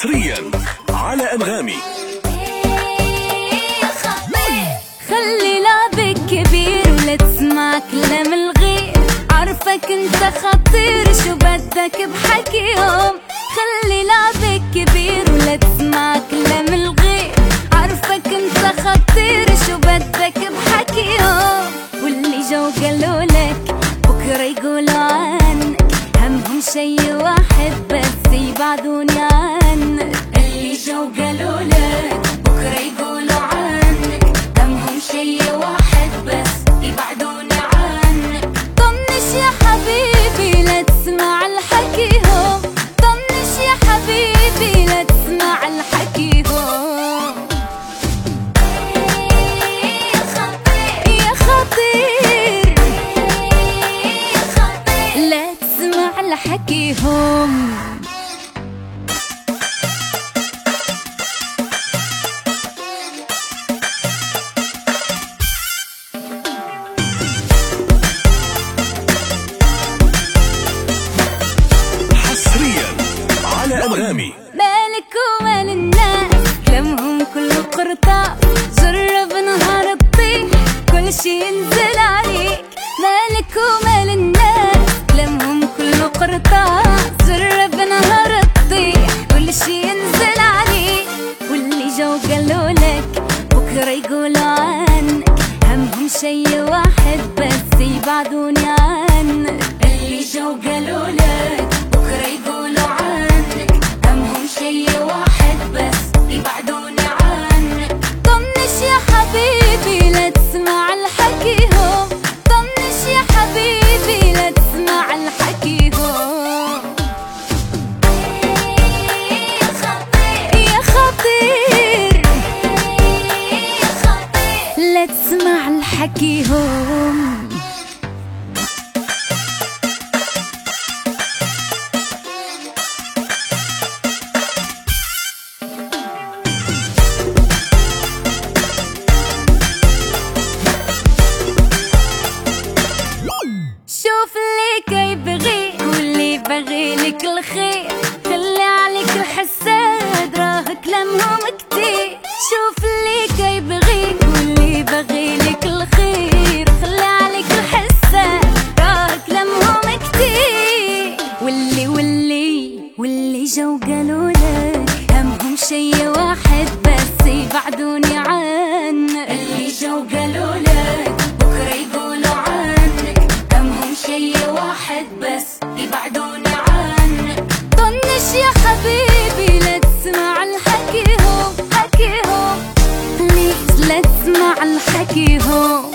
حصريا على أنغامي. خلي لعبك كبير ولا تسمع كلام الغير، عارفك انت خطير شو بدك بحكيهم. خلي لعبك كبير ولا تسمع كلام الغير، عارفك انت خطير شو بدك بحكيهم. واللي جو قالولك بكره يقولوا عنك، همهم شي واحد بس يبعدوني عنك. اللي جو قالولك بكره يقولوا عنك، همهم شي واحد بس يبعدوني عنك. طنش يا حبيبي لا تسمع الحكيهم، طنش يا حبيبي لا تسمع الحكيهم. يا خطير لا تسمع الحكيهم. أنغامي. مالك ومال الناس كلامهم كله قرطاس، جرب نهار تطيح كل شي ينزل عليك. مالك ومال الناس كلامهم كله قرطاس، جرب نهار تطيح كل شي ينزل عليك. واللي جو قالولك بكره يقولوا عنك، همهم شي واحد بس يبعدوني عنك. اللي جو قالولك بكره يقولوا عنك، همهم شي واحد بس يبعدوني عنك. طنش يا حبيبي لا تسمع الحكيهم، طنش يا حبيبي لا تسمع الحكيهم. يا خطير لا تسمع الحكيهم. شوف اللي كي بغيك واللي بغيلك الخير، خلي عليك الحساد راه كلامهم كتير. شوف اللي كي بغيك واللي بغيلك الخير، خلي عليك الحساد راه كلامهم كتير. واللي جو قالولك همهم شي واحد بس يبعدوني عنك. اللي جو قالولك بكره يقولوا عنك، همهم شي واحد بس يبعدوني عنك. طنش يا حبيبي لا تسمع الحكيهم، حكيهم بليز لا تسمع الحكيهم.